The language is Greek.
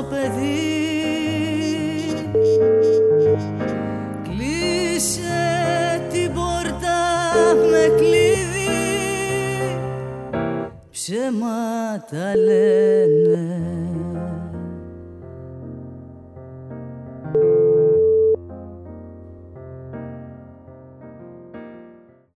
στο παιδί. Κλείσε την πόρτα με κλειδί, ψέματα λένε.